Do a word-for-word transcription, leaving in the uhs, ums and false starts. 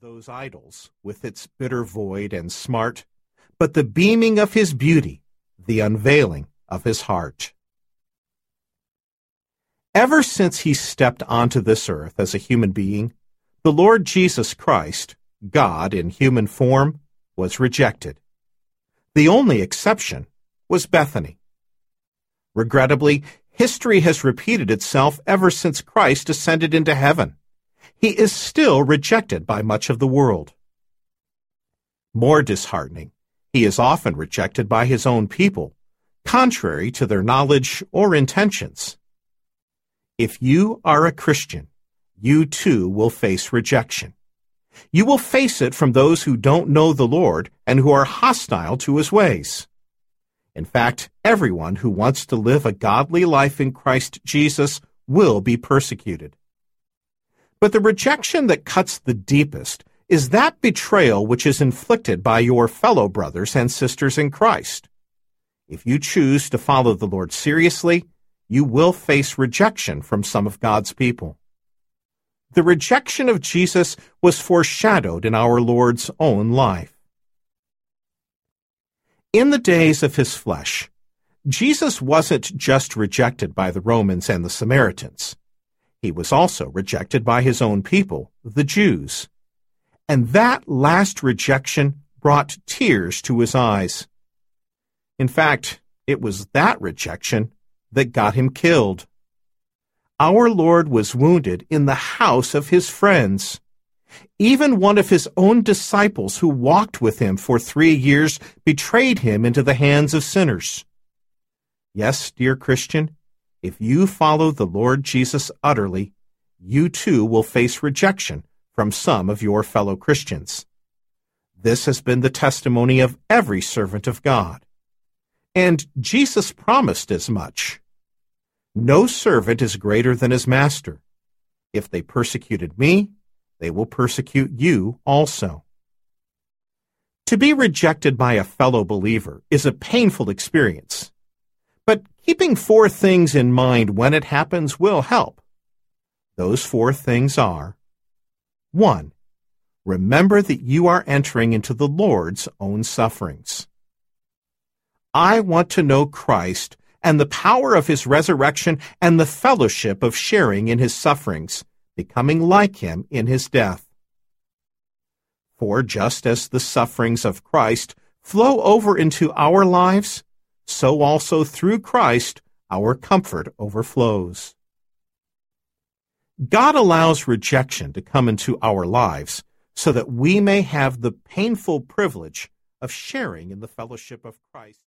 those idols, with its bitter void and smart, but the beaming of his beauty, the unveiling of his heart. Ever since he stepped onto this earth as a human being, the Lord Jesus Christ, God in human form, was rejected. The only exception was Bethany. Regrettably, history has repeated itself ever since Christ ascended into heaven. He is still rejected by much of the world. More disheartening, he is often rejected by his own people, contrary to their knowledge or intentions. If you are a Christian, you too will face rejection. You will face it from those who don't know the Lord and who are hostile to his ways. In fact, everyone who wants to live a godly life in Christ Jesus will be persecuted. But the rejection that cuts the deepest is that betrayal which is inflicted by your fellow brothers and sisters in Christ. If you choose to follow the Lord seriously, you will face rejection from some of God's people. The rejection of Jesus was foreshadowed in our Lord's own life. In the days of his flesh, Jesus wasn't just rejected by the Romans and the Samaritans. He was also rejected by his own people, the Jews. And that last rejection brought tears to his eyes. In fact, it was that rejection that got him killed. Our Lord was wounded in the house of his friends. Even one of his own disciples who walked with him for three years betrayed him into the hands of sinners. Yes, dear Christian, if you follow the Lord Jesus utterly, you too will face rejection from some of your fellow Christians. This has been the testimony of every servant of God. And Jesus promised as much. No servant is greater than his master. If they persecuted me, they will persecute you also. To be rejected by a fellow believer is a painful experience. But keeping four things in mind when it happens will help. Those four things are: one, remember that you are entering into the Lord's own sufferings. I want to know Christ and the power of his resurrection and the fellowship of sharing in his sufferings, becoming like him in his death. For just as the sufferings of Christ flow over into our lives, so also through Christ our comfort overflows. God allows rejection to come into our lives so that we may have the painful privilege of sharing in the fellowship of Christ.